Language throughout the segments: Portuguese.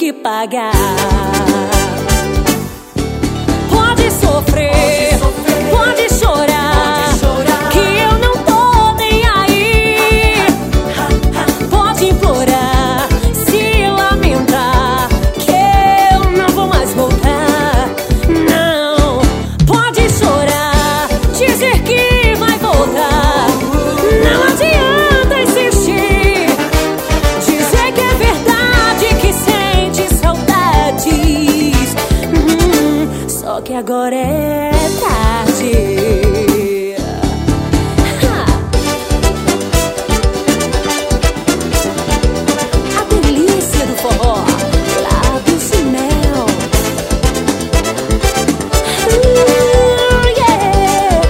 que pagar. Pode sofrer, pode chorar, que eu não tô nem aí. Pode implorar, se lamentar, que eu não vou mais voltar. Não, pode chorar, dizer que vai voltar. Não adianta insistir, dizer que é verdade, que sente saudades. Só que agora é tarde. A delícia do forró, lábios de mel. Yeah.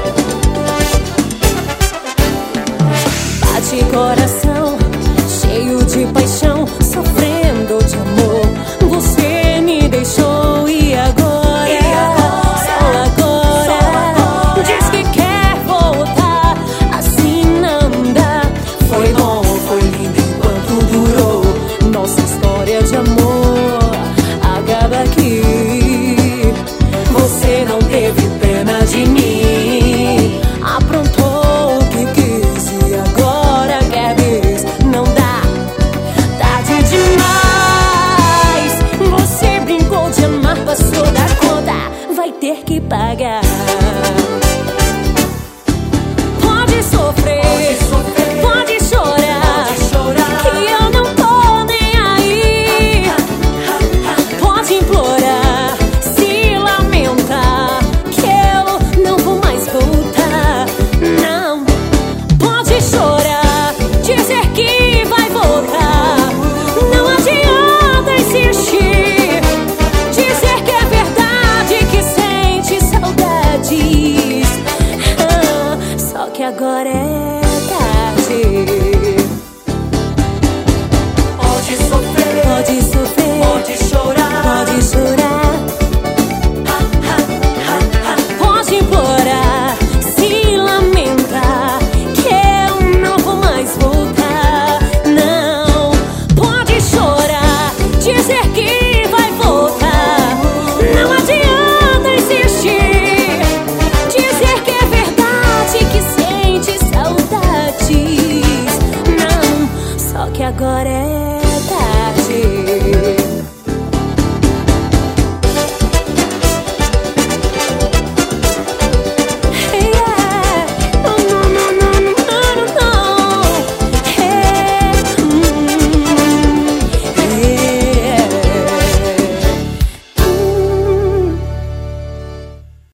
Bate coração, cheio de paixão, sofrendo de amor. Você me deixou e agora? Diz que quer voltar, assim não dá. Foi bom, foi lindo enquanto durou. Nossa história de amor acaba aqui. Você não teve pena de mim, aprontou o que quis e agora quer bis. Não dá, tarde demais. Você brincou de amar, passou da conta, vai ter que pagar.